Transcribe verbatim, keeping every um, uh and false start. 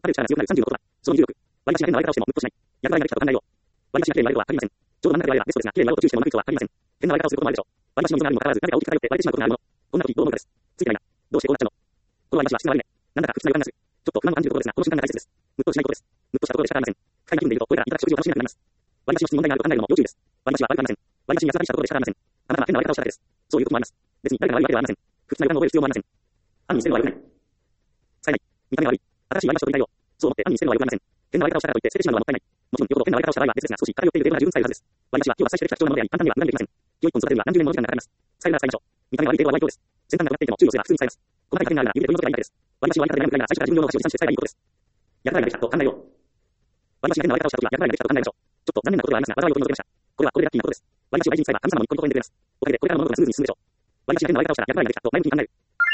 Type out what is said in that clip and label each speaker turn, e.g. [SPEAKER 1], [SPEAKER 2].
[SPEAKER 1] ある力が強くなるさんじゅうの言葉。そのにじゅうろく。割り箸が変な割り方をしても、むっとしない。やる前が来たと考えよう。割り箸が綺麗に割ることはありません。ちょうど真ん中で割ればベストですが、綺麗に割ろうと注意してもうまくいくことはありません。変な割り方をすることもあるでしょう。割り箸の溝があるにもかかわらず、何か大きく偏って割れてしまうことがあるもの。こんな時どう思うかです。ついてないな。どうしてこうなっちゃうの。この割り箸は質が悪いね。なんだか不吉な予感がする。ちょっと不満を感じるところですが、この瞬間が大切です。むっとしないことです。むっとしたところで仕方ありません。深い気分でいると、これからいただく食事を楽しめなくなります。割り箸の質に問題があると考えるのも要注意です。割り箸は悪くありません。割り箸に安らぎしたところで仕方ありません。あなたは変な割り方をしただけです。そういうこともあります。別に誰が悪いわけではありません。不吉な予感を覚える必要もありません。案に捨てるのは良くない。さえない。見た目が悪い。新しい割り箸を取りたいよ。そう思って案に捨てるのは良くありません。変な割り方をしたからといって捨ててしまうのはもったいない。もちろん、よほど変な割り方をした場合は別ですが、少し偏っている程度なら十分使えるはずです。割り箸は今日は採取できた貴重なものであり、簡単には無駄にできません。良い一本育てるには何十年もの時間がかかります。使えるなら使いましょう。見た目が悪い程度は悪いようです。先端が尖っていても注意をすれば普通に使えます。細かい加減があるなら指で取り除けばいいだけです。割り箸を割り方で悩むくらいなら最初から自分用の箸を持参して使えばいいことです。やる前ができたと考えよう。割り箸が変な割り方をしたときはやる前ができたと考えましょう。ちょっと残念なことではありますが、災いを取り除けました。これはこれでラッキーなことです。割り箸を大事に使えば神様も一個のところに出てくれます。おかげでこれからの物事がスムーズに進むでしょう。割り箸が変な割り方をしたらやる前ができたと前向きに考える。